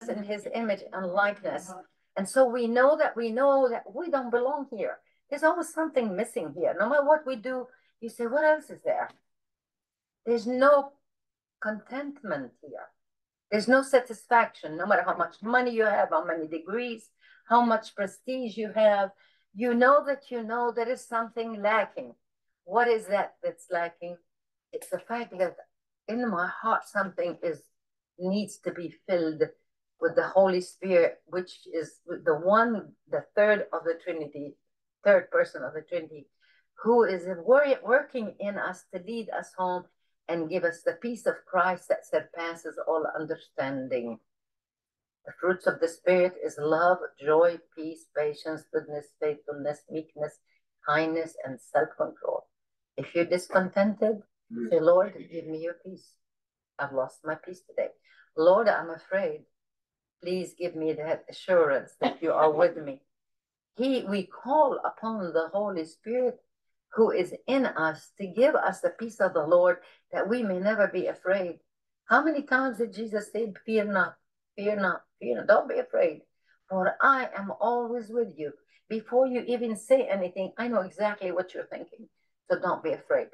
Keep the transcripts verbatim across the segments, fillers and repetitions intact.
us in his image and likeness. And so we know that we know that we don't belong here. There's always something missing here. No matter what we do, you say, what else is there? There's no contentment here. There's no satisfaction, no matter how much money you have, how many degrees, how much prestige you have. You know that you know there is something lacking. What is that that's lacking? It's the fact that in my heart something is needs to be filled with the Holy Spirit, which is the one, the third of the Trinity, third person of the Trinity, who is working in us to lead us home and give us the peace of Christ that surpasses all understanding. The fruits of the Spirit is love, joy, peace, patience, goodness, faithfulness, meekness, kindness, and self-control. If you're discontented, mm. say, Lord, give me your peace. I've lost my peace today. Lord, I'm afraid. Please give me that assurance that you are with me. He, we call upon the Holy Spirit who is in us to give us the peace of the Lord that we may never be afraid. How many times did Jesus say, fear not, fear not, fear not, don't be afraid, for I am always with you. Before you even say anything, I know exactly what you're thinking, so don't be afraid.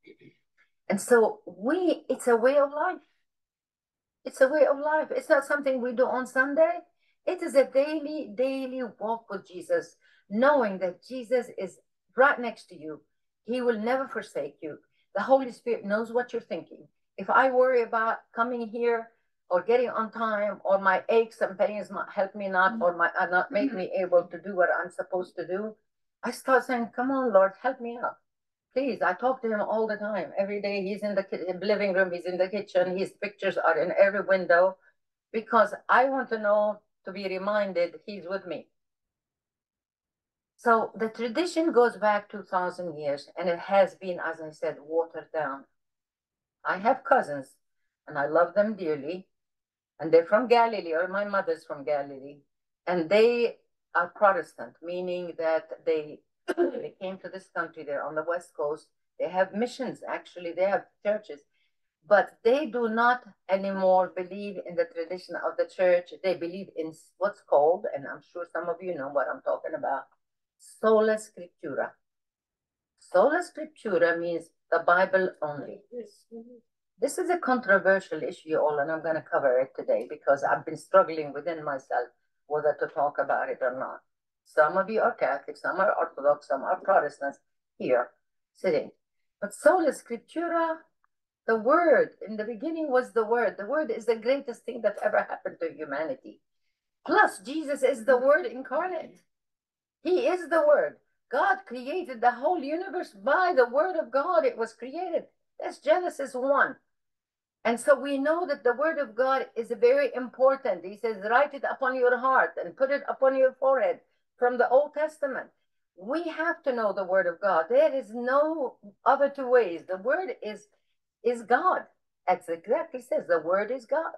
And so we, it's a way of life. It's a way of life. It's not something we do on Sunday. It is a daily, daily walk with Jesus, knowing that Jesus is right next to you. He will never forsake you. The Holy Spirit knows what you're thinking. If I worry about coming here or getting on time, or my aches and pains might help me not, or my uh, not make me able to do what I'm supposed to do, I start saying, come on, Lord, help me out. Please, I talk to him all the time. Every day he's in the living room, he's in the kitchen, his pictures are in every window, because I want to know, to be reminded, he's with me. So the tradition goes back two thousand years, and it has been, as I said, watered down. I have cousins, and I love them dearly, and they're from Galilee, or my mother's from Galilee, and they are Protestant, meaning that they, they came to this country, they're on the West Coast, they have missions, actually, they have churches, but they do not anymore believe in the tradition of the church. They believe in what's called, and I'm sure some of you know what I'm talking about, sola scriptura. Sola scriptura means the Bible only. This is a controversial issue, all, and I'm going to cover it today because I've been struggling within myself whether to talk about it or not. Some of you are Catholic, some are Orthodox, some are Protestants here sitting. But sola scriptura, the word, in the beginning was the word. The word is the greatest thing that ever happened to humanity. Plus, Jesus is the word incarnate. He is the word. God created the whole universe by the word of God. It was created. That's Genesis one. And so we know that the word of God is very important. He says, write it upon your heart and put it upon your forehead from the Old Testament. We have to know the word of God. There is no other two ways. The word is, is God. That's exactly says the word is God.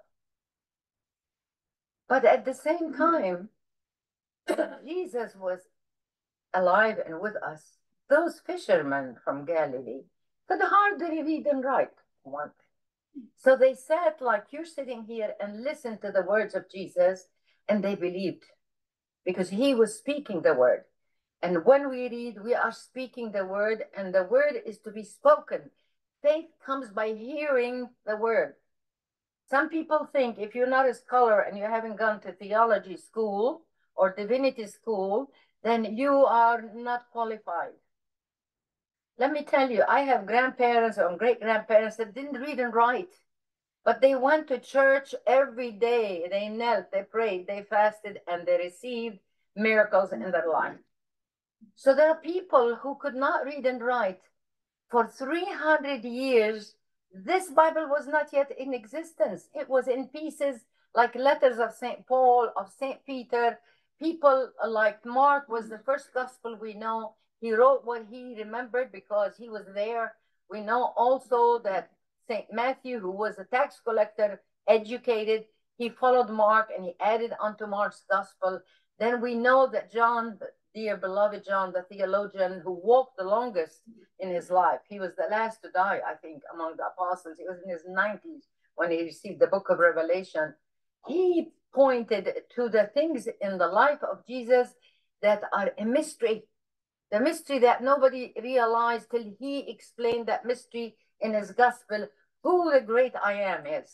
But at the same time, Jesus was alive and with us. Those fishermen from Galilee could hardly read and write one. So they sat like you're sitting here and listened to the words of Jesus, and they believed because he was speaking the word. And when we read, we are speaking the word, and the word is to be spoken. Faith comes by hearing the word. Some people think if you're not a scholar and you haven't gone to theology school or divinity school, then you are not qualified. Let me tell you, I have grandparents or great-grandparents that didn't read and write, but they went to church every day. They knelt, they prayed, they fasted, and they received miracles in their life. So there are people who could not read and write. For three hundred years, this Bible was not yet in existence. It was in pieces like letters of Saint Paul, of Saint Peter. People like Mark was the first gospel we know. He wrote what he remembered because he was there. We know also that Saint Matthew, who was a tax collector, educated, he followed Mark and he added onto Mark's gospel. Then we know that John, the dear beloved John, the theologian who walked the longest in his life, he was the last to die, I think, among the apostles. He was in his nineties when he received the book of Revelation. He pointed to the things in the life of Jesus that are a mystery. The mystery that nobody realized till he explained that mystery in his gospel, who the great I am is.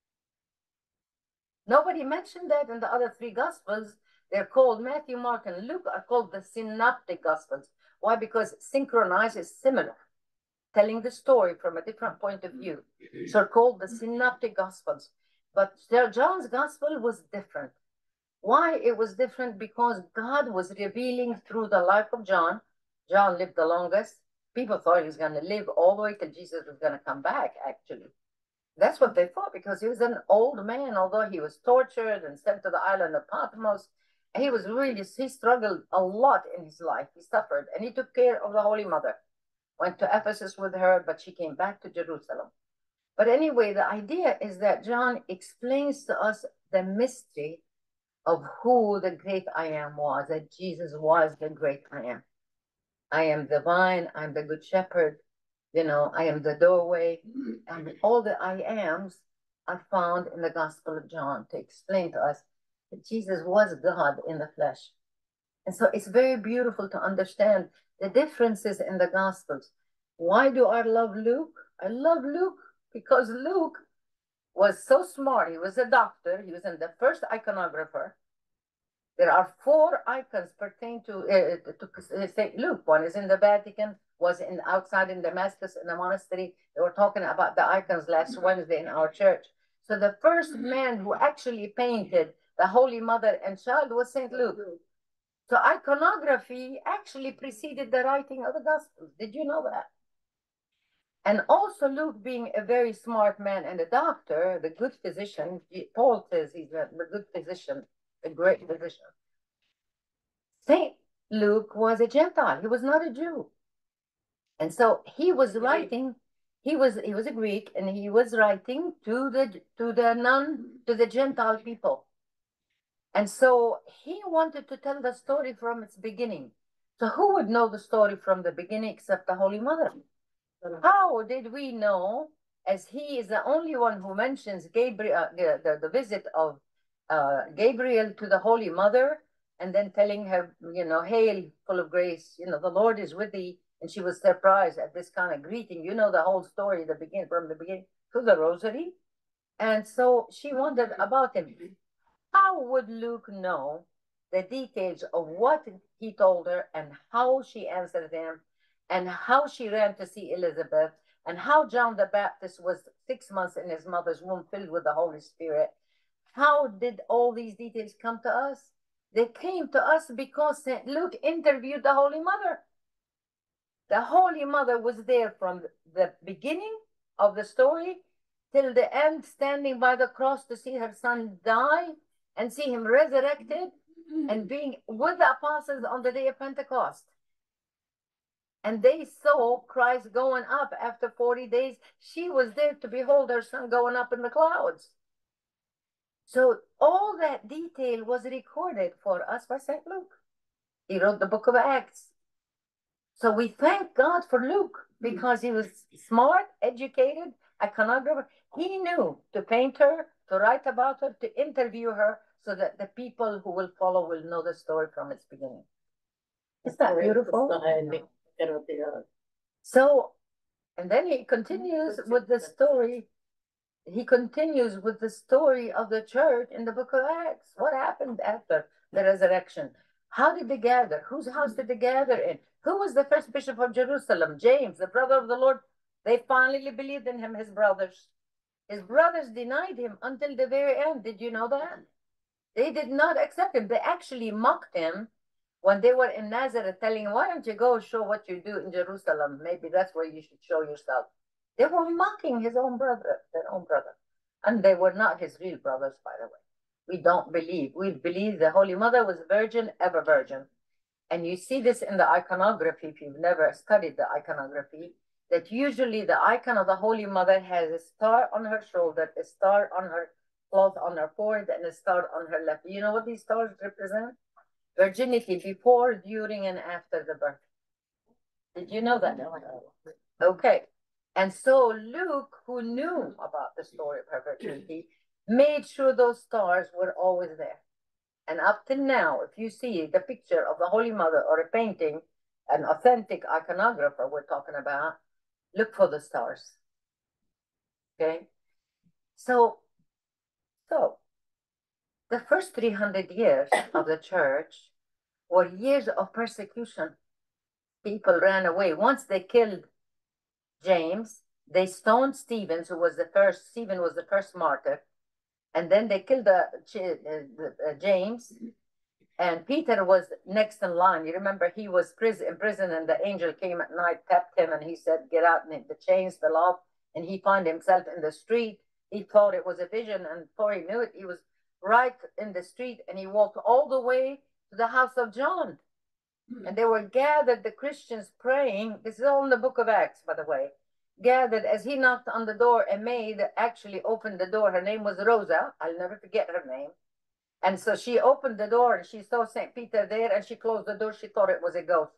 Nobody mentioned that in the other three gospels. They're called Matthew, Mark, and Luke are called the synoptic gospels. Why? Because synchronized is similar, telling the story from a different point of view. So they're called the synoptic gospels. But John's gospel was different. Why it was different? Because God was revealing through the life of John. John lived the longest. People thought he was going to live all the way till Jesus was going to come back, actually. That's what they thought, because he was an old man, although he was tortured and sent to the island of Patmos. He was really, he struggled a lot in his life. He suffered, and he took care of the Holy Mother. Went to Ephesus with her, but she came back to Jerusalem. But anyway, the idea is that John explains to us the mystery of who the great I am was, that Jesus was the great I am. I am the vine, I'm the good shepherd, you know, I am the doorway. And all the I ams are found in the Gospel of John to explain to us that Jesus was God in the flesh. And so it's very beautiful to understand the differences in the Gospels. Why do I love Luke? I love Luke because Luke was so smart. He was a doctor. He was in the first iconographer. There are four icons pertain to, uh, to Saint Luke. One is in the Vatican, was in outside in Damascus in the monastery. They were talking about the icons last Wednesday in our church. So the first man who actually painted the Holy Mother and Child was Saint Luke. So iconography actually preceded the writing of the Gospels. Did you know that? And also Luke, being a very smart man and a doctor, the good physician, Paul says he's a, the good physician, a great physician. Saint Luke was a Gentile. He was not a Jew. And so he was writing, he was he was a Greek, and he was writing to the to the non to the Gentile people. And so he wanted to tell the story from its beginning. So who would know the story from the beginning except the Holy Mother? How did we know, as he is the only one who mentions Gabriel, uh, the, the visit of uh, Gabriel to the Holy Mother, and then telling her, you know, hail, full of grace, you know, the Lord is with thee. And she was surprised at this kind of greeting. You know the whole story, the begin from the beginning to the rosary. And so she wondered about him. How would Luke know the details of what he told her and how she answered him and how she ran to see Elizabeth and how John the Baptist was six months in his mother's womb filled with the Holy Spirit? How did all these details come to us? They came to us because Saint Luke interviewed the Holy Mother. The Holy Mother was there from the beginning of the story till the end, standing by the cross to see her son die and see him resurrected and being with the apostles on the day of Pentecost. And they saw Christ going up after forty days. She was there to behold her son going up in the clouds. So all that detail was recorded for us by Saint Luke. He wrote the book of Acts. So we thank God for Luke because he was smart, educated, iconographer. He knew to paint her, to write about her, to interview her, so that the people who will follow will know the story from its beginning. Isn't that beautiful? So, and then he continues with the story. He continues with the story of the church in the book of Acts. What happened after the resurrection? How did they gather? Whose house did they gather in? Who was the first bishop of Jerusalem? James, the brother of the Lord. They finally believed in him, his brothers. His brothers denied him until the very end. Did you know that? They did not accept him. They actually mocked him when they were in Nazareth, telling him, why don't you go show what you do in Jerusalem? Maybe that's where you should show yourself. They were mocking his own brother, their own brother. And they were not his real brothers, by the way. We don't believe. We believe the Holy Mother was virgin, ever virgin. And you see this in the iconography, if you've never studied the iconography, that usually the icon of the Holy Mother has a star on her shoulder, a star on her cloth on her forehead, and a star on her left. You know what these stars represent? Virginity before, during, and after the birth. Did you know that? Okay. And so Luke, who knew about the story of her virginity, made sure those stars were always there. And up till now, if you see the picture of the Holy Mother or a painting, an authentic iconographer we're talking about, look for the stars. Okay? So, so the first three hundred years of the church were years of persecution. People ran away. Once they killed James, they stoned Stephen, who was the first, Stephen was the first martyr. And then they killed the, uh, James, and Peter was next in line. You remember he was prison, in prison, and the angel came at night, tapped him, and he said, get out, and the chains fell off, and he found himself in the street. He thought it was a vision, and before he knew it, he was right in the street, and he walked all the way to the house of John. And they were gathered, the Christians praying. This is all in the book of Acts, by the way. Gathered as he knocked on the door. A maid actually opened the door. Her name was Rosa. I'll never forget her name. And so she opened the door and she saw Saint Peter there, and she closed the door. She thought it was a ghost.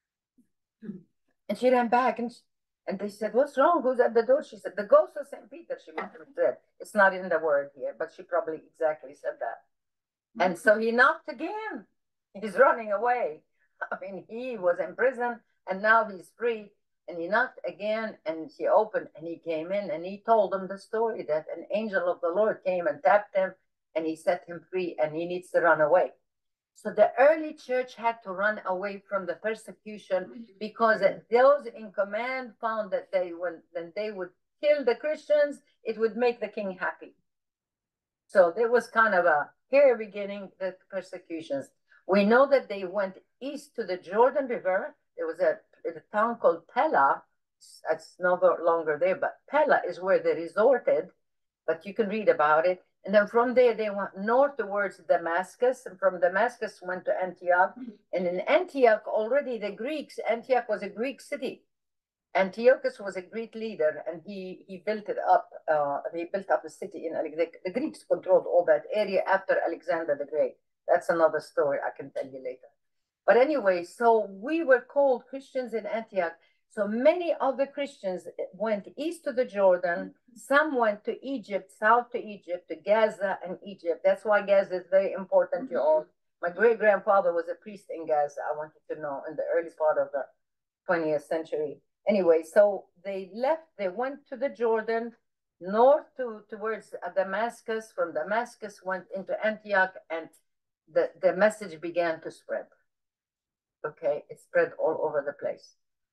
And she ran back, and, she, and they said, what's wrong? Who's at the door? She said, the ghost of Saint Peter, she must have said. It's not in the word here, but she probably exactly said that. And so he knocked again. He's running away. I mean, he was in prison and now he's free. And he knocked again, and she opened, and he came in, and he told them the story that an angel of the Lord came and tapped him, and he set him free, and he needs to run away. So the early church had to run away from the persecution, because those in command found that they when, when they would kill the Christians, it would make the king happy. So there was kind of a here beginning the persecutions. We know that they went east to the Jordan River. There was a a town called Pella. It's no longer there, but Pella is where they resorted, but you can read about it. And then from there, they went north towards Damascus, and from Damascus went to Antioch. And in Antioch, already the Greeks, Antioch was a Greek city. Antiochus was a Greek leader, and he, he built it up. Uh, he built up a city in Alexandria. The Greeks controlled all that area after Alexander the Great. That's another story I can tell you later. But anyway, so we were called Christians in Antioch. So many of the Christians went east to the Jordan. Some went to Egypt, south to Egypt, to Gaza and Egypt. That's why Gaza is very important to you all. My great-grandfather was a priest in Gaza, I want you to know, in the early part of the twentieth century. Anyway, so they left, they went to the Jordan, north to towards Damascus. From Damascus went into Antioch, and the, the message began to spread. Okay, it spread all over the place.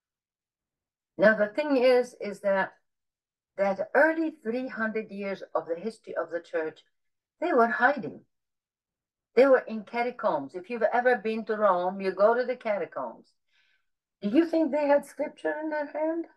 Now the thing is, is that that early three hundred years of the history of the church, they were hiding. They were in catacombs. If you've ever been to Rome, you go to the catacombs. Do you think they had scripture in their hand?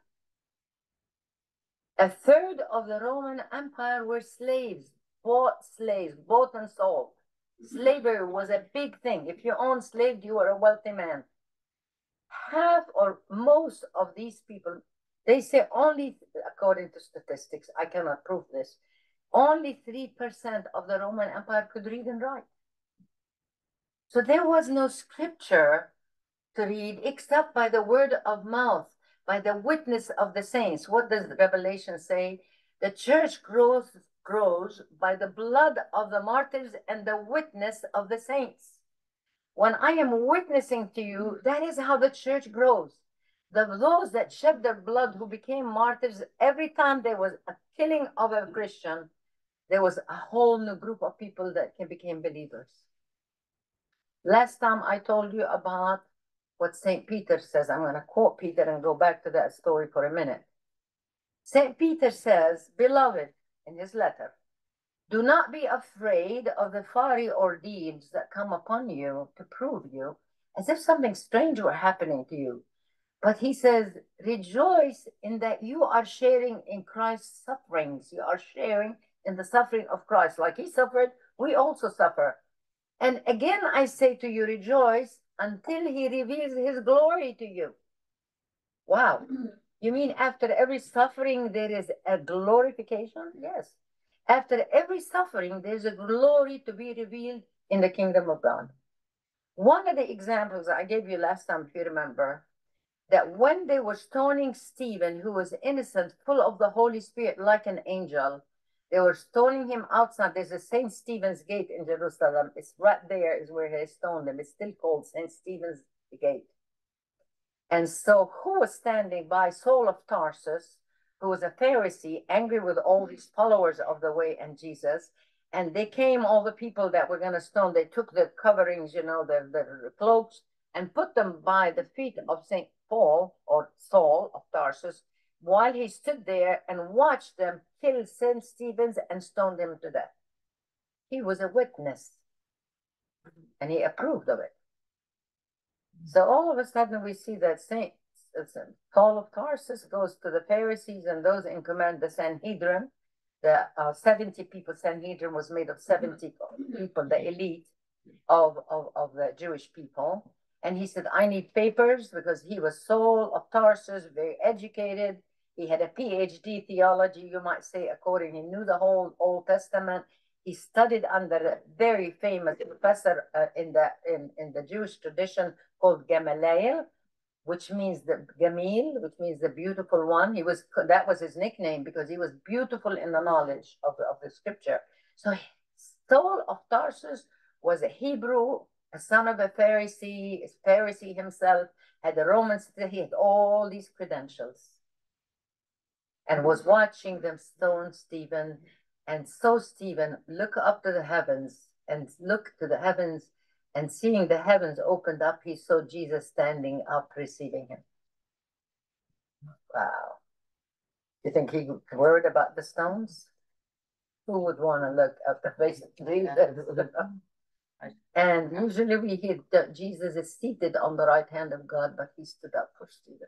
A third of the Roman Empire were slaves, bought slaves, bought and sold. Slavery was a big thing. If you owned slaves, you were a wealthy man. Half or most of these people, they say only, according to statistics, I cannot prove this, only three percent of the Roman Empire could read and write. So there was no scripture to read except by the word of mouth, by the witness of the saints. What does the Revelation say? The church grows grows by the blood of the martyrs and the witness of the saints. When I am witnessing to you, that is how the church grows. The, those that shed their blood, who became martyrs, every time there was a killing of a Christian, there was a whole new group of people that became believers. Last time I told you about what Saint Peter says. I'm going to quote Peter and go back to that story for a minute. Saint Peter says, beloved, in his letter, do not be afraid of the fiery ordeals that come upon you to prove you, as if something strange were happening to you. But he says, rejoice in that you are sharing in Christ's sufferings. You are sharing in the suffering of Christ. Like he suffered, we also suffer. And again, I say to you, rejoice until he reveals his glory to you. Wow. You mean after every suffering, there is a glorification? Yes. After every suffering, there's a glory to be revealed in the kingdom of God. One of the examples I gave you last time, if you remember, that when they were stoning Stephen, who was innocent, full of the Holy Spirit, like an angel, They were stoning him outside. There's a Saint Stephen's Gate in Jerusalem. It's right there is where they stoned him. It's still called Saint Stephen's Gate. And so who was standing by? Saul of Tarsus, who was a Pharisee, angry with all these followers of the way and Jesus. And they came, all the people that were going to stone, they took the coverings, you know, the, the cloaks, and put them by the feet of Saint Paul or Saul of Tarsus, while he stood there and watched them kill Saint Stephen and stone him to death. He was a witness, and he approved of it. So all of a sudden we see that Saint Paul of Tarsus goes to the Pharisees and those in command, the Sanhedrin. The uh, seventy people Sanhedrin was made of seventy people, the elite of, of, of the Jewish people. And he said, I need papers, because he was Saul of Tarsus, very educated. He had a P H D theology, you might say, according. He knew the whole Old Testament. He studied under a very famous professor uh, in the in, in the Jewish tradition called Gamaliel, which means the Gamil, which means the beautiful one. He was that was his nickname, because he was beautiful in the knowledge of, of the scripture. So Saul of Tarsus was a Hebrew, a son of a Pharisee, a Pharisee himself, had the Roman citizenship, he had all these credentials, and was watching them stone Stephen. And so Stephen look up to the heavens and look to the heavens, and seeing the heavens opened up, he saw Jesus standing up receiving him. Wow. You think he worried about the stones? Who would want to look at the face of Jesus? And usually we hear that Jesus is seated on the right hand of God, but he stood up for Stephen.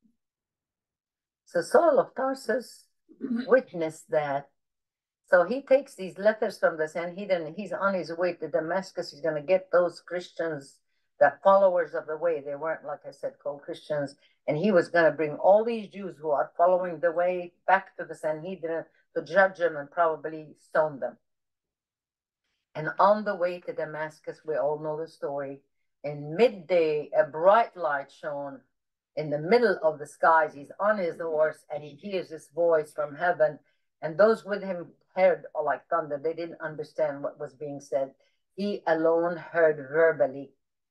So Saul of Tarsus witnessed that. So he takes these letters from the Sanhedrin. He's on his way to Damascus. He's going to get those Christians, the followers of the way. They weren't, like I said, called Christians. And he was going to bring all these Jews who are following the way back to the Sanhedrin to judge them and probably stone them. And on the way to Damascus, we all know the story. In midday, a bright light shone in the middle of the skies. He's on his horse, and he hears this voice from heaven. And those with him heard like thunder. They didn't understand what was being said. He alone heard verbally,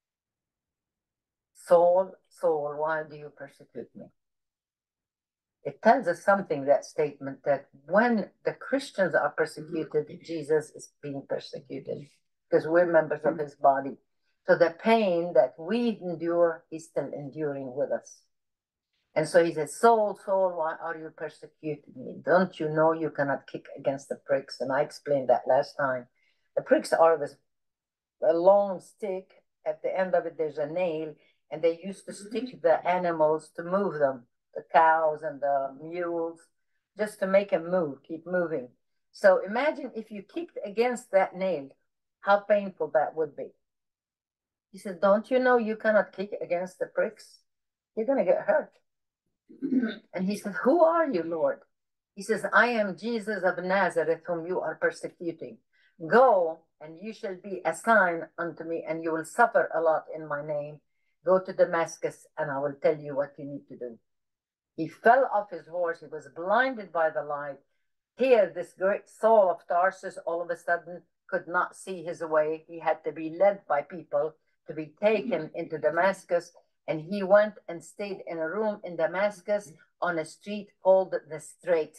Saul, Saul, why do you persecute me? It tells us something, that statement, that when the Christians are persecuted, Jesus is being persecuted, because we're members of his body. So the pain that we endure, he's still enduring with us. And so he says, Saul, Saul, why are you persecuting me? Don't you know you cannot kick against the pricks? And I explained that last time. The pricks are this a long stick. At the end of it, there's a nail, and they used to stick the animals to move them, the cows and the mules, just to make them move, keep moving. So imagine if you kicked against that nail, how painful that would be. He said, don't you know you cannot kick against the pricks? You're going to get hurt. And he said, who are you, Lord? He says, I am Jesus of Nazareth, whom you are persecuting. Go, and you shall be a sign unto me, and you will suffer a lot in my name. Go to Damascus, and I will tell you what you need to do. He fell off his horse. He was blinded by the light. Here, this great Saul of Tarsus all of a sudden could not see his way. He had to be led by people to be taken into Damascus. And he went and stayed in a room in Damascus on a street called the Straight.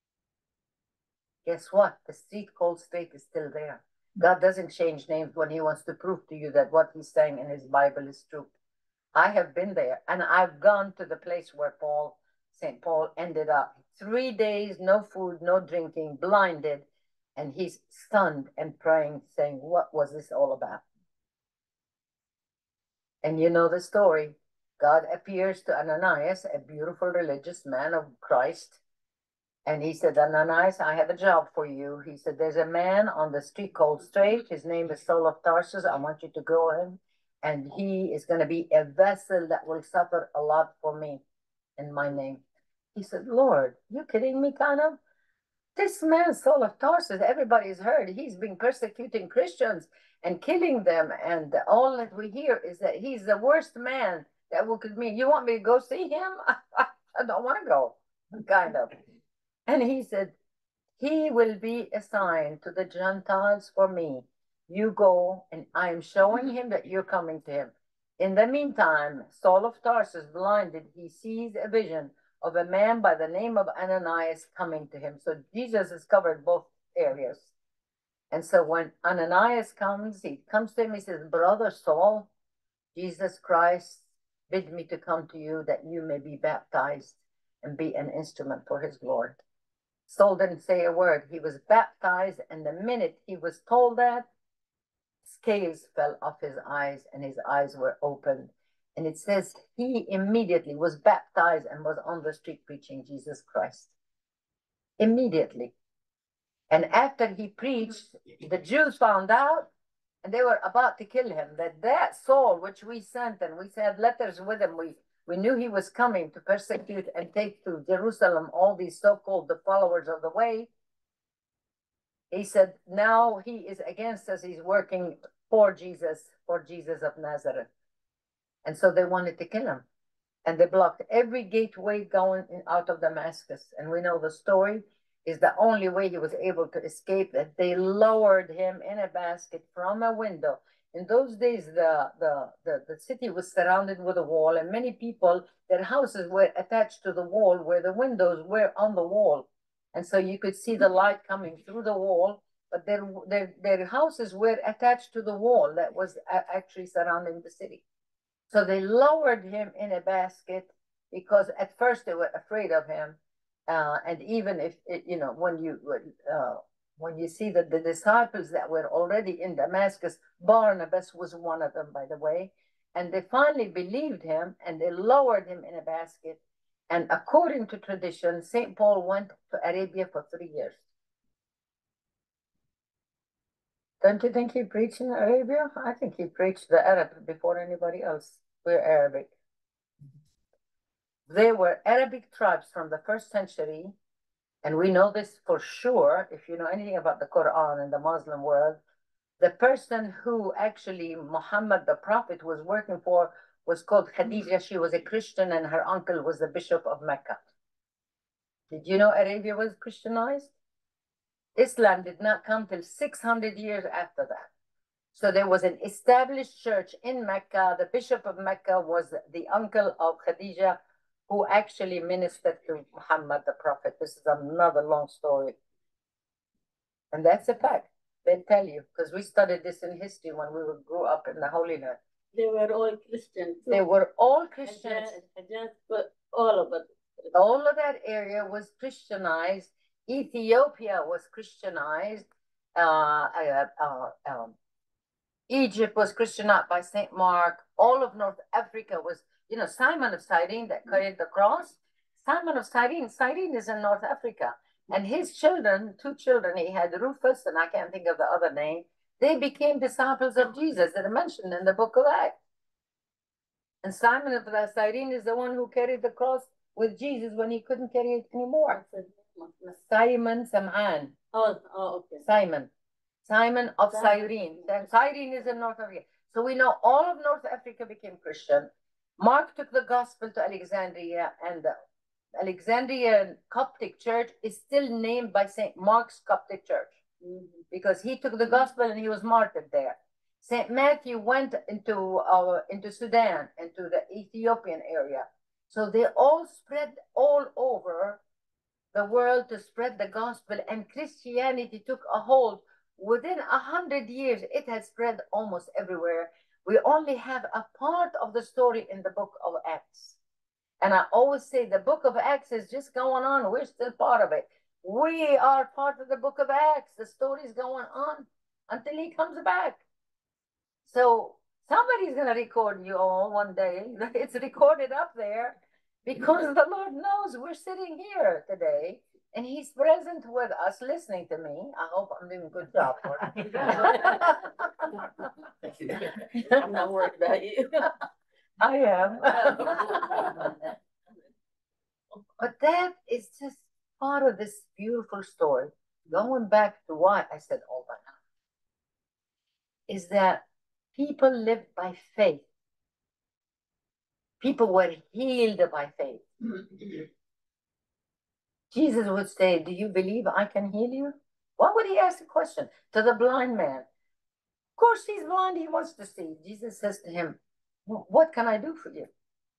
Guess what? The street called Straight is still there. God doesn't change names when he wants to prove to you that what he's saying in his Bible is true. I have been there, and I've gone to the place where Paul, Saint Paul ended up. Three days, no food, no drinking, blinded, and he's stunned and praying, saying, what was this all about? And you know the story. God appears to Ananias, a beautiful religious man of Christ. And he said, Ananias, I have a job for you. He said, there's a man on the street called Straight. His name is Saul of Tarsus. I want you to go in. And he is going to be a vessel that will suffer a lot for me in my name. He said, Lord, you kidding me, kind of? This man, Saul of Tarsus, everybody's heard. He's been persecuting Christians and killing them. And all that we hear is that he's the worst man that we could meet. You want me to go see him? I don't want to go, kind of. And he said, he will be a sign to the Gentiles for me. You go, and I am showing him that you're coming to him. In the meantime, Saul of Tarsus, blinded, he sees a vision of a man by the name of Ananias coming to him. So Jesus has covered both areas. And so when Ananias comes, he comes to him, he says, Brother Saul, Jesus Christ bid me to come to you that you may be baptized and be an instrument for his glory. Saul didn't say a word. He was baptized, and the minute he was told that, scales fell off his eyes, and his eyes were opened. And it says he immediately was baptized and was on the street preaching Jesus Christ. Immediately. And after he preached, the Jews found out, and they were about to kill him, that that Saul, which we sent, and we sent letters with him, we, we knew he was coming to persecute and take to Jerusalem all these so-called the followers of the way. He said, now he is against us. He's working for Jesus, for Jesus of Nazareth. And so they wanted to kill him. And they blocked every gateway going in, out of Damascus. And we know the story is the only way he was able to escape, that they lowered him in a basket from a window. In those days, the, the, the, the city was surrounded with a wall, and many people, their houses were attached to the wall where the windows were on the wall. And so you could see the light coming through the wall, but their, their, their houses were attached to the wall that was actually surrounding the city. So they lowered him in a basket because at first they were afraid of him. Uh, and even if, it, you know, when you uh, when you see that the disciples that were already in Damascus, Barnabas was one of them, by the way, and they finally believed him and they lowered him in a basket. And according to tradition, Saint Paul went to Arabia for three years. Don't you think he preached in Arabia? I think he preached the Arab before anybody else. We're Arabic. They were Arabic tribes from the first century, and we know this for sure if you know anything about the Quran and the Muslim world. The person who actually Muhammad the Prophet was working for was called Khadija. She was a Christian, and her uncle was the Bishop of Mecca. Did you know Arabia was Christianized? Islam did not come till six hundred years after that. So there was an established church in Mecca. The Bishop of Mecca was the uncle of Khadija, who actually ministered to Muhammad the Prophet. This is another long story. And that's a fact. They'll tell you, because we studied this in history when we grew up in the Holy Land. They were all Christians. Too. They were all Christians. Just, but all of it. All of that area was Christianized. Ethiopia was Christianized. Uh, uh, uh, um, Egypt was Christianized by Saint Mark. All of North Africa was, you know, Simon of Cyrene that carried the cross. Simon of Cyrene, Cyrene is in North Africa. And his children, two children, he had Rufus, and I can't think of the other name. They became disciples of Jesus that are mentioned in the book of Acts. And Simon of Cyrene is the one who carried the cross with Jesus when he couldn't carry it anymore. Simon Sam'an. Oh, oh, okay. Simon. Simon of Cyrene. Cyrene is in North Africa. So we know all of North Africa became Christian. Mark took the gospel to Alexandria, and the Alexandrian Coptic church is still named by Saint Mark's Coptic church, mm-hmm. because he took the gospel and he was martyred there. Saint Matthew went into uh, into Sudan, into the Ethiopian area. So they all spread all over the world to spread the gospel, and Christianity took a hold. Within a hundred years, it has spread almost everywhere. We only have a part of the story in the book of Acts. And I always say the book of Acts is just going on. We're still part of it. We are part of the book of Acts. The story is going on until he comes back. So somebody's going to record you all one day. It's recorded up there because the Lord knows we're sitting here today. And he's present with us, listening to me. I hope I'm doing a good job for him. I'm not worried about you. I am. But that is just part of this beautiful story. Going back to why I said all that now, is that people lived by faith. People were healed by faith. Jesus would say, do you believe I can heal you? Why would he ask the question to the blind man? Of course, he's blind. He wants to see. Jesus says to him, what can I do for you?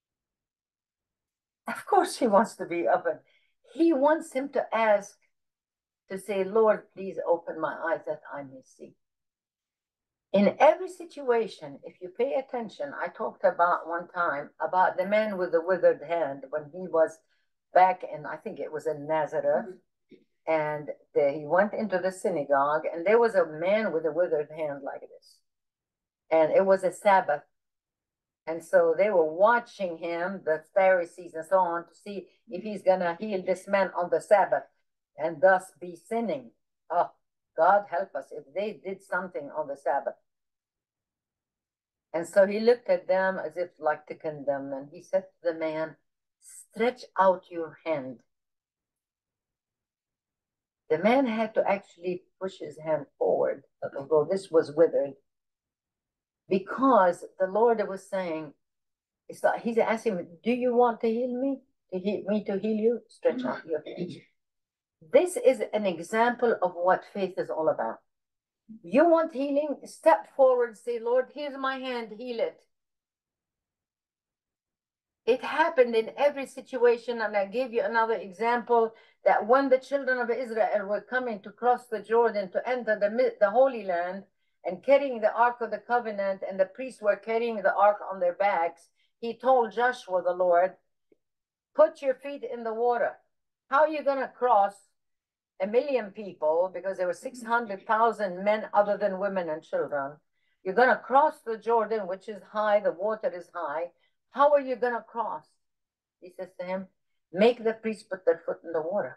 Of course, he wants to be open. He wants him to ask, to say, Lord, please open my eyes that I may see. In every situation, if you pay attention, I talked about one time about the man with the withered hand when he was back in, I think it was in Nazareth, and the, he went into the synagogue, and there was a man with a withered hand like this. And it was a Sabbath. And so they were watching him, the Pharisees and so on, to see if he's going to heal this man on the Sabbath and thus be sinning. Oh, God help us if they did something on the Sabbath. And so he looked at them as if like to condemn them. He said to the man, stretch out your hand. The man had to actually push his hand forward, although this was withered, because the Lord was saying, it's like he's asking me, do you want to heal me? To heal me to heal you? Stretch out your hand. This is an example of what faith is all about. You want healing? Step forward, say, Lord, here's my hand, heal it. It happened in every situation, and I gave you another example that when the children of Israel were coming to cross the Jordan to enter the, the Holy Land and carrying the Ark of the Covenant, and the priests were carrying the Ark on their backs, he told Joshua, the Lord, put your feet in the water. How are you going to cross a million people, because there were six hundred thousand men other than women and children? You're going to cross the Jordan, which is high, the water is high. How are you going to cross? He says to him, make the priests put their foot in the water.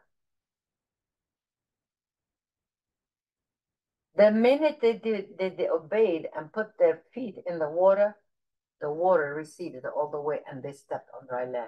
The minute they did, they, they obeyed and put their feet in the water, the water receded all the way and they stepped on dry land.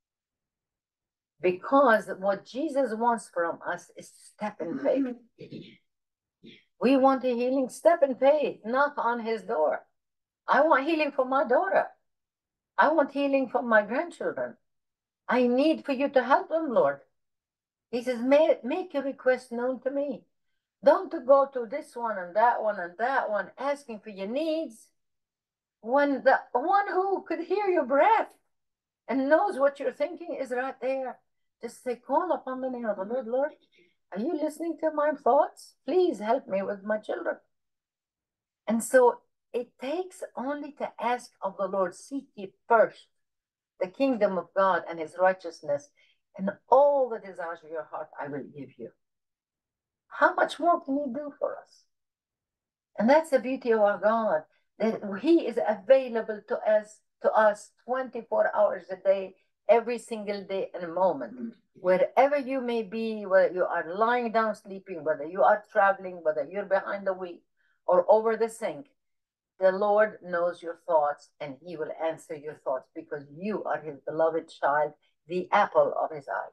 Because what Jesus wants from us is to step in faith. We want a healing, step in faith, knock on his door. I want healing for my daughter. I want healing for my grandchildren. I need for you to help them, Lord. He says, make, make your request known to me. Don't go to this one and that one and that one asking for your needs, when the one who could hear your breath and knows what you're thinking is right there. Just say, call upon the name of the Lord. Lord, are you listening to my thoughts? Please help me with my children. And so it takes only to ask of the Lord, seek ye first the kingdom of God and his righteousness, and all the desires of your heart I will give you. How much more can he do for us? And that's the beauty of our God, that he is available to us, to us twenty-four hours a day, every single day and a moment. Wherever you may be, whether you are lying down sleeping, whether you are traveling, whether you're behind the wheel or over the sink, the Lord knows your thoughts and he will answer your thoughts because you are his beloved child, the apple of his eye.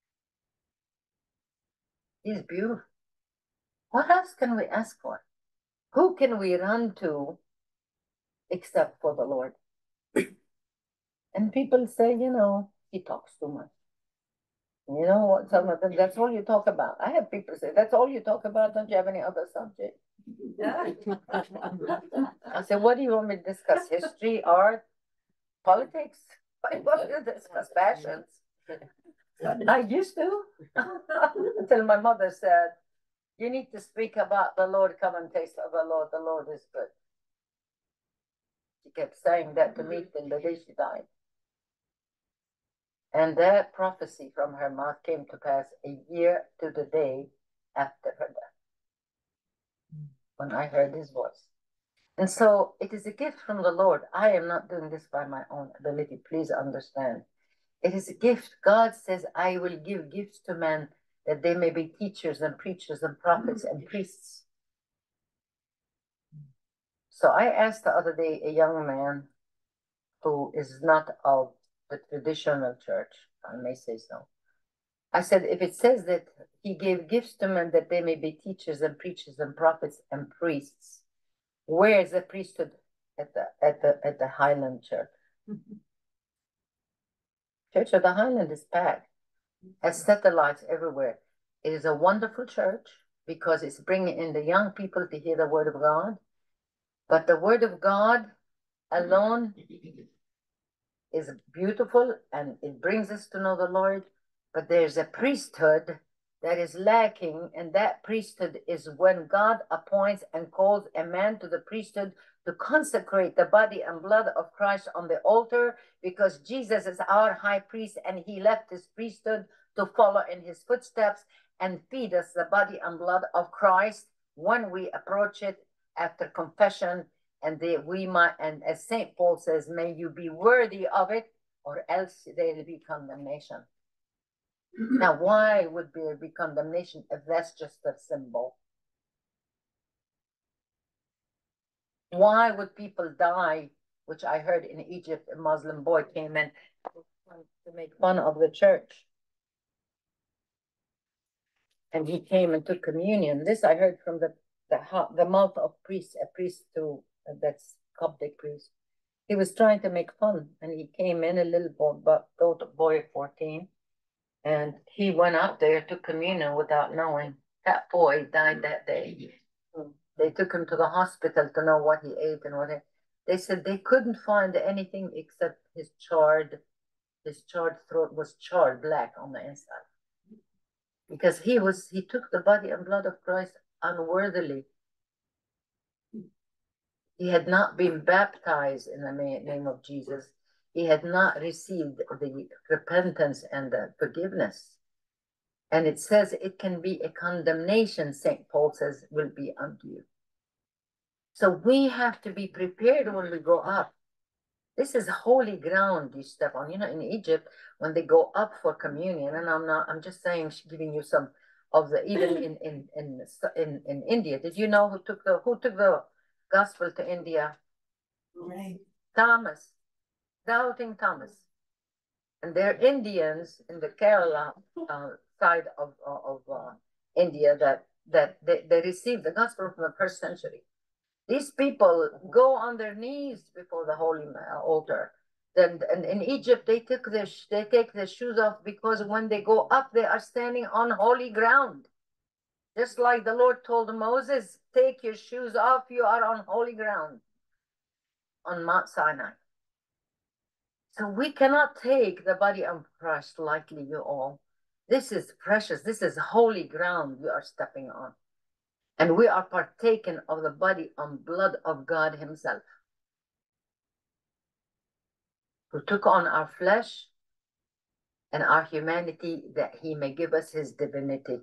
He's beautiful. What else can we ask for? Who can we run to except for the Lord? And people say, you know, he talks too much. You know what? Some of them, that's all you talk about. I have people say, that's all you talk about. Don't you have any other subject? I said, what do you want me to discuss? History, art, politics? I want to discuss passions. I used to. Until my mother said, you need to speak about the Lord. Come and taste of the Lord. The Lord is good. She kept saying that to me till the day she died. And that prophecy from her mouth came to pass a year to the day after her death, when I heard his voice. And so it is a gift from the Lord. I am not doing this by my own ability. Please understand. It is a gift. God says, I will give gifts to men that they may be teachers and preachers and prophets and priests. So I asked the other day a young man who is not of the traditional church, I may say so. I said, if it says that he gave gifts to men that they may be teachers and preachers and prophets and priests, where is the priesthood at the at the at the Highland Church? Mm-hmm. Church of the Highland is packed. has satellites everywhere. It is a wonderful church because it's bringing in the young people to hear the word of God. But the word of God alone is beautiful and it brings us to know the Lord. But there's a priesthood that is lacking, and that priesthood is when God appoints and calls a man to the priesthood to consecrate the body and blood of Christ on the altar, because Jesus is our high priest and he left his priesthood to follow in his footsteps and feed us the body and blood of Christ when we approach it after confession. And they, we might, and as Saint Paul says, may you be worthy of it, or else there will be condemnation. Now, why would there be condemnation if that's just a symbol? Why would people die? Which I heard in Egypt, a Muslim boy came in to make fun of the church. And he came and took communion. This I heard from the, the, the mouth of priest, a priest who, that's Coptic priest. He was trying to make fun, and he came in, a little boy, boy of fourteen, and he went up there, took communion without knowing. That boy died that day. They took him to the hospital to know what he ate and what he, they said they couldn't find anything except his charred, his charred throat was charred black on the inside. Because he was, he took the body and blood of Christ unworthily. He had not been baptized in the name of Jesus. He had not received the repentance and the forgiveness. And it says it can be a condemnation, Saint Paul says, will be unto you. So we have to be prepared when we go up. This is holy ground you step on. You know, in Egypt, when they go up for communion, and I'm not, I'm just saying, giving you some of the, even in in in in, in India. Did you know who took the who took the gospel to India? Right. Thomas, doubting Thomas. And they're Indians in the Kerala uh, side of of uh, India that that they, they received the gospel from the first century. These people go on their knees before the holy altar. Then, and in Egypt, they took their they take their shoes off because when they go up, they are standing on holy ground. Just like the Lord told Moses, "Take your shoes off; you are on holy ground on Mount Sinai." So we cannot take the body of Christ lightly, you all. This is precious. This is holy ground we are stepping on. And we are partaken of the body and blood of God himself, who took on our flesh and our humanity that he may give us his divinity.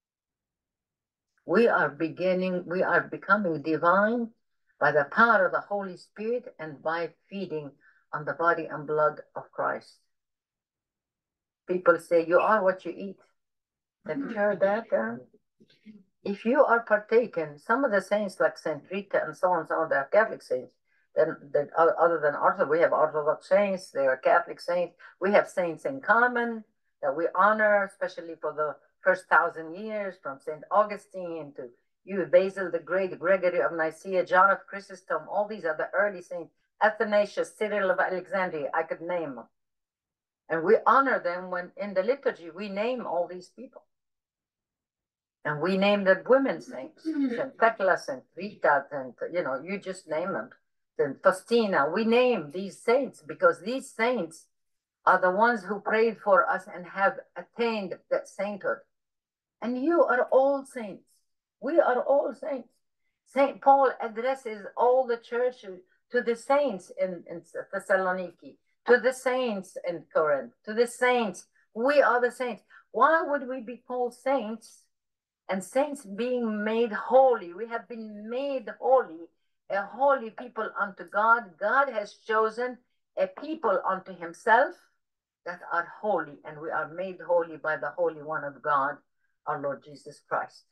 We are beginning, we are becoming divine by the power of the Holy Spirit and by feeding on the body and blood of Christ. People say, you are what you eat. Have you heard that? Uh? If you are partaken, some of the saints like Saint Rita and so on, some of the Catholic saints, then, then other than Orthodox, we have Orthodox saints, they are Catholic saints. We have saints in common that we honor, especially for the first thousand years, from Saint Augustine to you, Basil the Great, Gregory of Nicaea, John of Chrysostom. All these are the early saints. Athanasius, Cyril of Alexandria, I could name them. And we honor them when in the liturgy we name all these people. And we name the women saints, Saint Thecla, Saint Rita, and you know, you just name them. Saint Faustina. We name these saints because these saints are the ones who prayed for us and have attained that sainthood. And you are all saints. We are all saints. Saint Paul addresses all the church to the saints in, in Thessaloniki, to the saints in Corinth, to the saints. We are the saints. Why would we be called saints? And saints being made holy. We have been made holy, a holy people unto God. God has chosen a people unto himself that are holy, and we are made holy by the Holy One of God, our Lord Jesus Christ.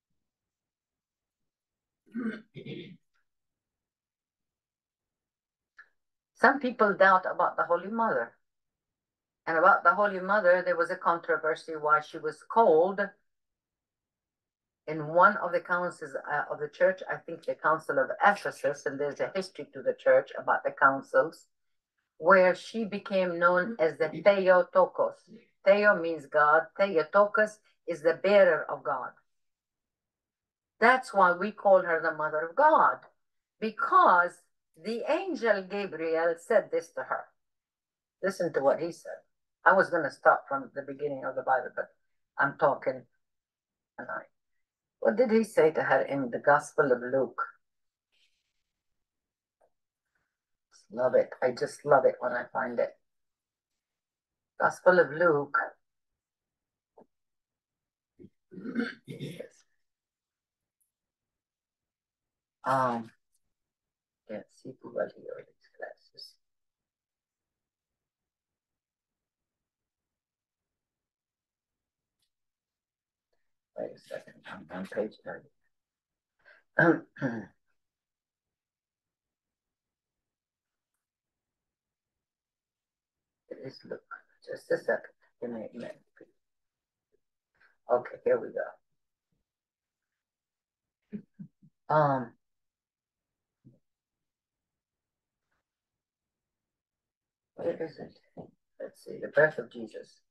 Some people doubt about the Holy Mother. And about the Holy Mother, there was a controversy why she was called in one of the councils uh, of the church, I think the Council of Ephesus, and there's a history to the church about the councils, where she became known as the Theotokos. Theo means God. Theotokos is the bearer of God. That's why we call her the mother of God, because the angel Gabriel said this to her. Listen to what he said. I was going to start from the beginning of the Bible, but I'm talking tonight. What did he say to her in the Gospel of Luke? Love it. I just love it when I find it. Gospel of Luke. Um, can't see too well here with these glasses. Wait a second. I'm on page thirty. Um, it is Luke. Just a second. Give me a minute. Okay, here we go. Um, where is it? Let's see. The birth of Jesus.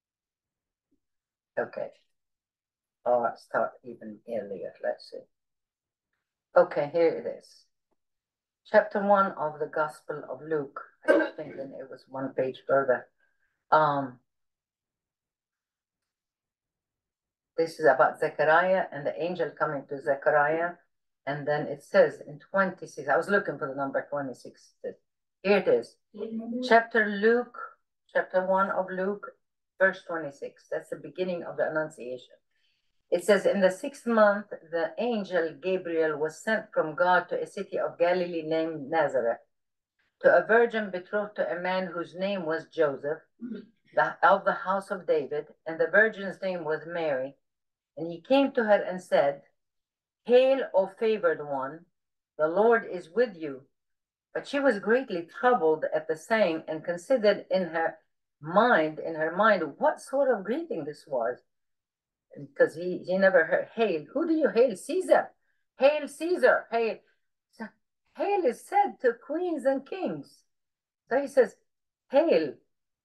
Okay. Oh, I'll start even earlier. Let's see. Okay, here it is. Chapter one of the Gospel of Luke. I was thinking it was one page further. Um, this is about Zechariah and the angel coming to Zechariah. And then it says in twenty-six, I was looking for the number twenty-six. Here it is. Chapter Luke, chapter one of Luke, verse twenty-six. That's the beginning of the Annunciation. It says, in the sixth month, the angel Gabriel was sent from God to a city of Galilee named Nazareth, to a virgin betrothed to a man whose name was Joseph, the, of the house of David, and the virgin's name was Mary. And he came to her and said, Hail, O favored one, the Lord is with you. But she was greatly troubled at the saying and considered in her mind, in her mind, what sort of greeting this was. Because he, he never heard, hail. Who do you hail? Caesar. Hail Caesar. Hail. Hail is said to queens and kings. So he says, hail,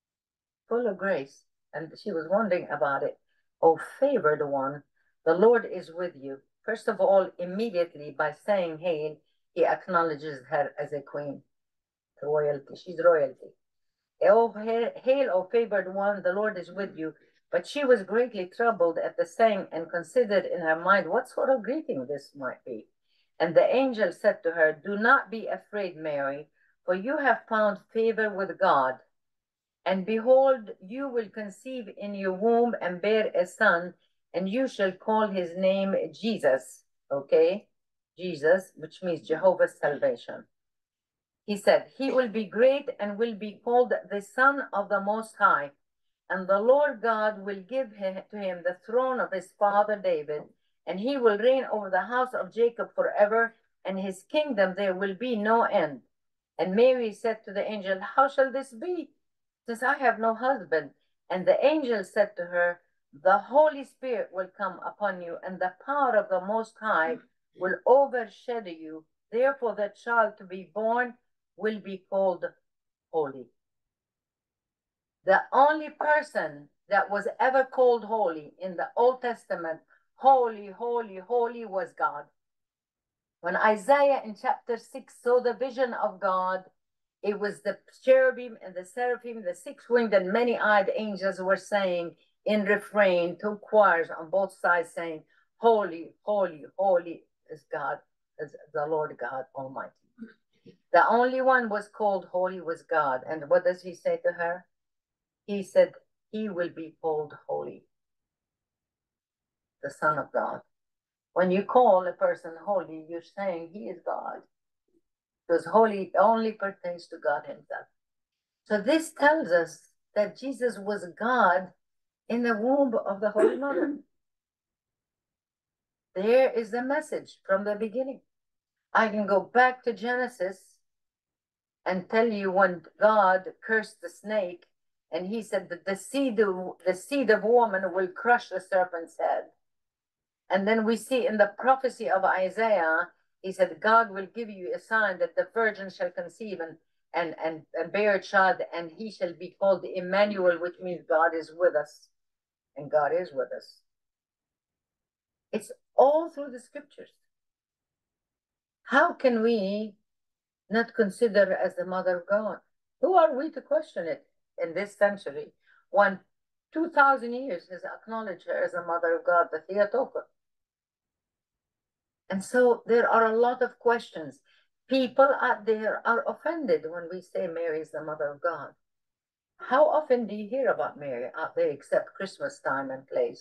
full of grace. And she was wondering about it. Oh, favored one, the Lord is with you. First of all, immediately by saying hail, he acknowledges her as a queen. Royalty. She's royalty. Oh, hail, O favored one, the Lord is with you. But she was greatly troubled at the saying and considered in her mind what sort of greeting this might be. And the angel said to her, Do not be afraid, Mary, for you have found favor with God. And behold, you will conceive in your womb and bear a son, and you shall call his name Jesus. Okay? Jesus, which means Jehovah's salvation. He said, He will be great and will be called the Son of the Most High. And the Lord God will give him, to him the throne of his father David, and he will reign over the house of Jacob forever, and his kingdom there will be no end. And Mary said to the angel, How shall this be, since I have no husband? And the angel said to her, The Holy Spirit will come upon you, and the power of the Most High will overshadow you. Therefore the child to be born will be called holy. The only person that was ever called holy in the Old Testament, holy, holy, holy, was God. When Isaiah in chapter six saw the vision of God, it was the cherubim and the seraphim, the six-winged and many-eyed angels were saying in refrain, two choirs on both sides saying, Holy, holy, holy is God, is the Lord God Almighty. The only one was called holy was God. And what does he say to her? He said, he will be called holy, the Son of God. When you call a person holy, you're saying he is God. Because holy only pertains to God himself. So this tells us that Jesus was God in the womb of the Holy Mother. There is the message from the beginning. I can go back to Genesis and tell you when God cursed the snake, and he said that the seed of, the seed of woman will crush the serpent's head. And then we see in the prophecy of Isaiah, he said, God will give you a sign that the virgin shall conceive and, and, and, and bear a child, and he shall be called Emmanuel, which means God is with us. And God is with us. It's all through the scriptures. How can we not consider her as the mother of God? Who are we to question it in this century when two thousand years has acknowledged her as the mother of God, the Theotokos? And so there are a lot of questions. People out there are offended when we say Mary is the mother of God. How often do you hear about Mary out there except Christmas time and place?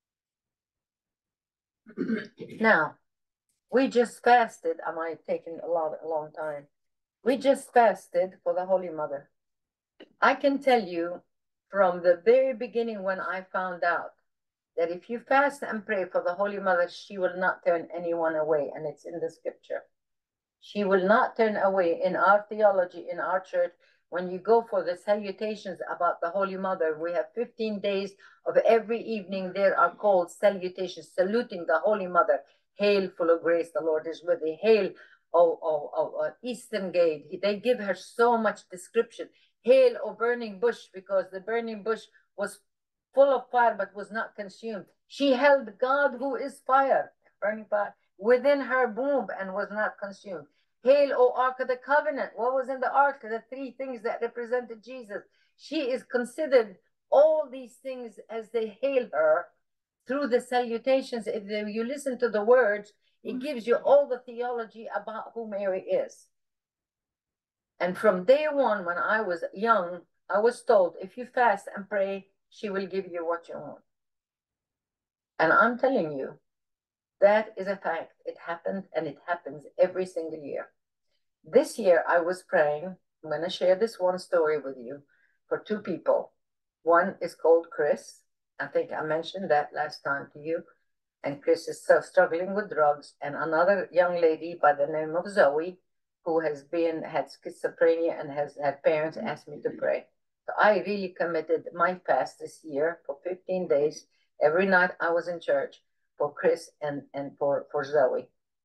Now, we just fasted. Am I taking a lot, a long time? We just fasted for the Holy Mother. I can tell you from the very beginning when I found out that if you fast and pray for the Holy Mother, she will not turn anyone away, and it's in the scripture. She will not turn away. In our theology, in our church, when you go for the salutations about the Holy Mother, we have fifteen days of every evening there are called salutations, saluting the Holy Mother. Hail, full of grace, the Lord is with thee. Hail, O, o, o, o Eastern Gate. They give her so much description. Hail, O burning bush, because the burning bush was full of fire but was not consumed. She held God who is fire, burning fire, within her womb and was not consumed. Hail, O Ark of the Covenant. What was in the Ark? The three things that represented Jesus. She is considered all these things as they hail her through the salutations. If you listen to the words, it gives you all the theology about who Mary is. And from day one, when I was young, I was told, if you fast and pray, she will give you what you want. And I'm telling you, that is a fact. It happened, and it happens every single year. This year, I was praying. I'm going to share this one story with you for two people. One is called Chris. I think I mentioned that last time to you. And Chris is so struggling with drugs. And another young lady by the name of Zoe, who has been, had schizophrenia and has had parents ask me to pray. So I really committed my fast this year for fifteen days. Every night I was in church for Chris and, and for, for Zoe.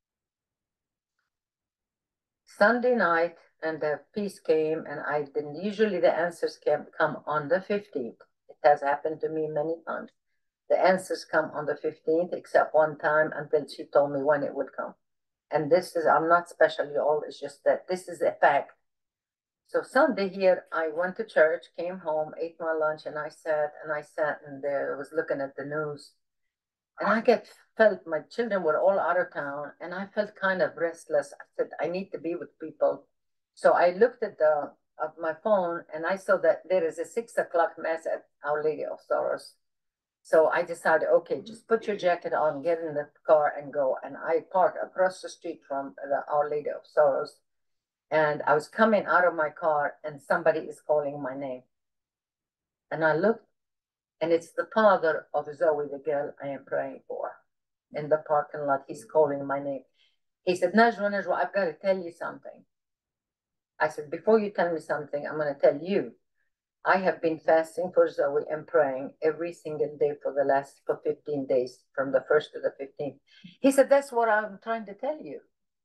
Sunday night, and the peace came, and I didn't, usually the answers can come on the fifteenth. It has happened to me many times. The answers come on the fifteenth, except one time until she told me when it would come. And this is, I'm not specially old, it's just that this is a fact. So Sunday here, I went to church, came home, ate my lunch, and I sat, and I sat and there, was looking at the news. And I get felt, my children were all out of town, and I felt kind of restless. I said, I need to be with people. So I looked at the at my phone, and I saw that there is a six o'clock mass at Our Lady of Sorrows. So I decided, okay, just put your jacket on, get in the car and go. And I parked across the street from the Our Lady of Sorrows. And I was coming out of my car, and somebody is calling my name. And I looked, and it's the father of Zoe, the girl I am praying for, in the parking lot. He's calling my name. He said, Najwa, Najwa, I've got to tell you something. I said, before you tell me something, I'm going to tell you. I have been fasting for Zoe and praying every single day for the last for fifteen days, from the first to the fifteenth. He said, that's what I'm trying to tell you.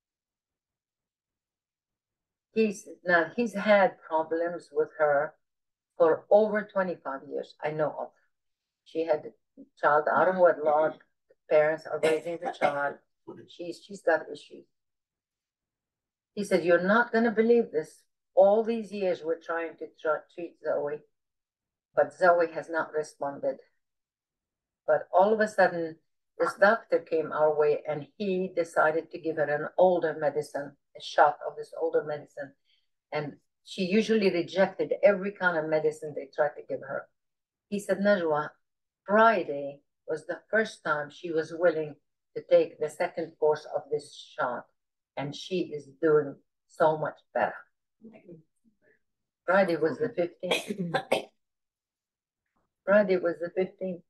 He's now he's had problems with her for over twenty-five years. I know of. She had a child out of wedlock. Parents are raising the child. She's she's got issues. He said, you're not going to believe this. All these years we're trying to try, treat Zoe, but Zoe has not responded. But all of a sudden, this doctor came our way, and he decided to give her an older medicine, a shot of this older medicine. And she usually rejected every kind of medicine they tried to give her. He said, Najwa, Friday was the first time she was willing to take the second course of this shot, and she is doing so much better. Friday was the fifteenth. Friday was the fifteenth.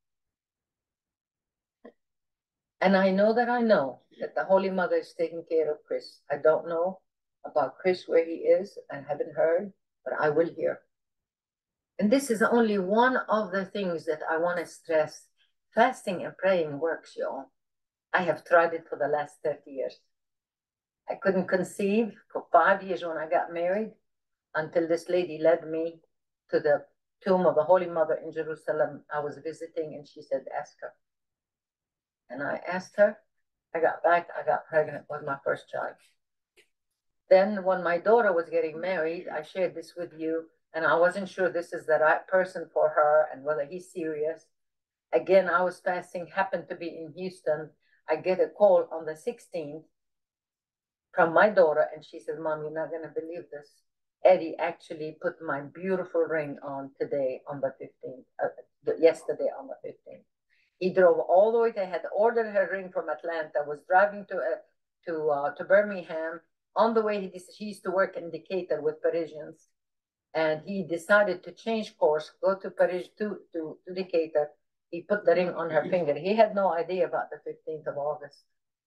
And I know that I know that the Holy Mother is taking care of Chris. I don't know about Chris, where he is. I haven't heard, but I will hear. And this is only one of the things that I want to stress. Fasting and praying works, y'all. I have tried it for the last thirty years. I couldn't conceive for five years when I got married. until this lady led me to the tomb of the Holy Mother in Jerusalem. I was visiting, and she said, ask her. And I asked her. I got back, I got pregnant with my first child. Then when my daughter was getting married, I shared this with you, and I wasn't sure this is the right person for her and whether he's serious. Again, I was fasting, happened to be in Houston. I get a call on the sixteenth from my daughter, and she said, Mom, you're not going to believe this. Eddie actually put my beautiful ring on today on the fifteenth, uh, yesterday on the fifteenth. He drove all the way. They had ordered her ring from Atlanta, was driving to uh, to uh, to Birmingham. On the way, he, he used to work in Decatur with Parisians, and he decided to change course, go to Paris to, to, to Decatur. He put the ring on her finger. He had no idea about the fifteenth of August.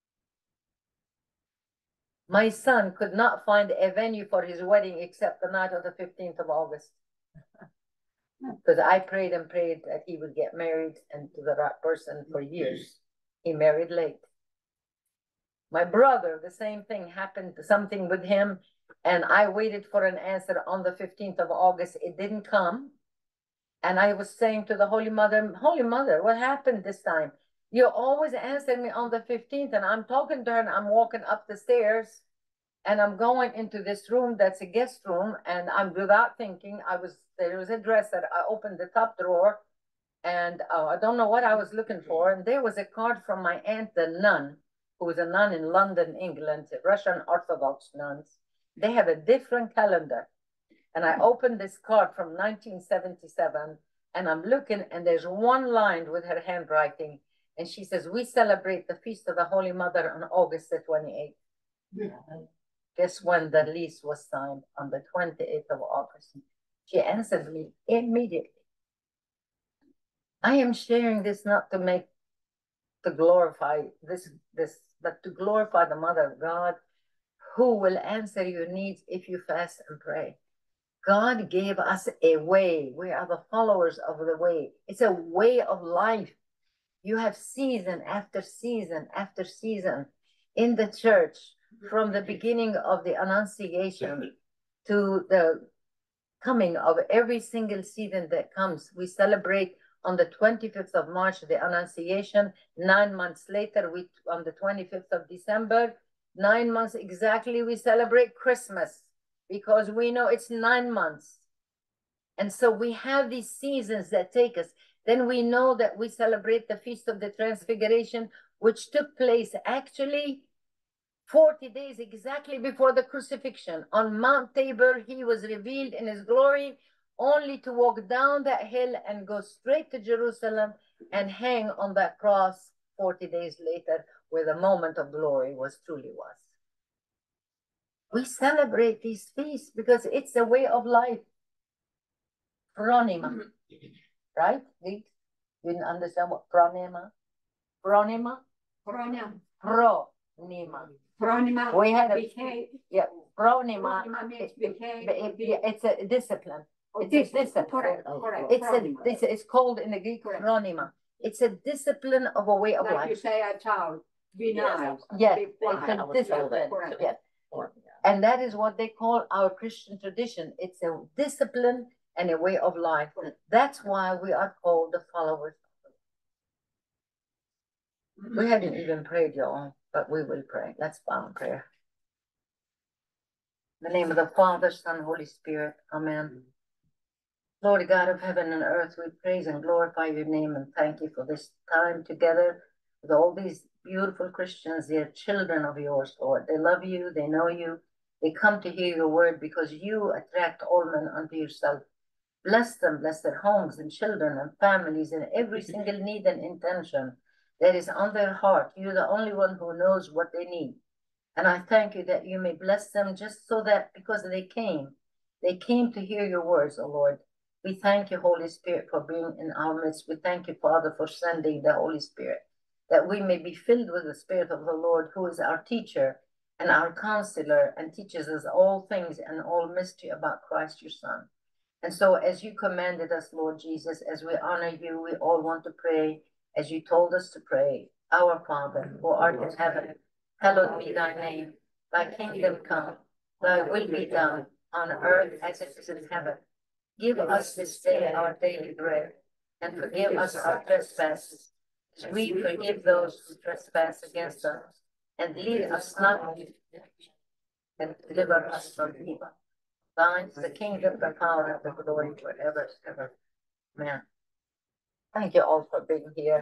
My son could not find a venue for his wedding except the night of the fifteenth of August. Because I prayed and prayed that he would get married and to the right person for years. He married late. My brother, the same thing happened, something with him, and I waited for an answer on the fifteenth of August. It didn't come. And I was saying to the Holy Mother, Holy Mother, what happened this time? You always answer me on the fifteenth, and I'm talking to her, and I'm walking up the stairs, and I'm going into this room that's a guest room, and I'm without thinking, I was, there was a dresser. I opened the top drawer, and uh, I don't know what I was looking for, and there was a card from my aunt, the nun, who was a nun in London, England, Russian Orthodox nuns. They have a different calendar. And I opened this card from nineteen seventy-seven, and I'm looking, and there's one line with her handwriting, and she says, we celebrate the Feast of the Holy Mother on August the twenty-eighth. Yeah. Guess when the lease was signed? On the twenty-eighth of August. She answered me immediately. I am sharing this not to make, to glorify this, this, but to glorify the Mother of God, who will answer your needs if you fast and pray. God gave us a way. We are the followers of the way. It's a way of life. You have season after season after season in the church, from the beginning of the Annunciation to the coming of every single season that comes. We celebrate on the twenty-fifth of March, the Annunciation. Nine months later, we on the twenty-fifth of December, nine months exactly, we celebrate Christmas, because we know it's nine months. And so we have these seasons that take us. Then we know that we celebrate the Feast of the Transfiguration, which took place actually forty days exactly before the crucifixion. On Mount Tabor, he was revealed in his glory, only to walk down that hill and go straight to Jerusalem and hang on that cross forty days later, where the moment of glory was truly was. We celebrate these feasts because it's a way of life. Phronima, right? You didn't understand what phronima? Phronima? Phronima. Phronima. Phronima. We had a, behave. yeah, phronima. Phronima means behave. It, it, it's a discipline. Oh, It's this, a discipline. correct, correct. It's a, Phronima. this is called in the Greek Correct. phronima. It's a discipline of a way of Like life. you say a child, be Yes, nice. Yes, be it's quiet. a discipline. Correct. Yes. And that is what they call our Christian tradition. It's a discipline and a way of life. That's why we are called the followers. We hadn't even prayed, y'all, but we will pray. Let's bow in prayer. In the name of the Father, Son, Holy Spirit. Amen. Lord God of heaven and earth, we praise and glorify your name and thank you for this time together with all these beautiful Christians. They're children of yours, Lord. They love you. They know you. They come to hear your word because you attract all men unto yourself. Bless them, bless their homes and children and families and every single need and intention that is on their heart. You're the only one who knows what they need. And I thank you that you may bless them just so that because they came, they came to hear your words, O Lord. We thank you, Holy Spirit, for being in our midst. We thank you, Father, for sending the Holy Spirit, that we may be filled with the Spirit of the Lord, who is our teacher and our counselor and teaches us all things and all mystery about Christ, your Son. And so as you commanded us, Lord Jesus, as we honor you, we all want to pray as you told us to pray. Our Father, who art in heaven, hallowed be thy name. Thy kingdom come, thy will be done on earth as it is in heaven. Give us this day our daily bread, and forgive us our trespasses, as we forgive those who trespass against us. And lead us not into temptation, and deliver us from evil. Thine is the kingdom, the power, and the glory forever and ever. Amen. Thank you all for being here.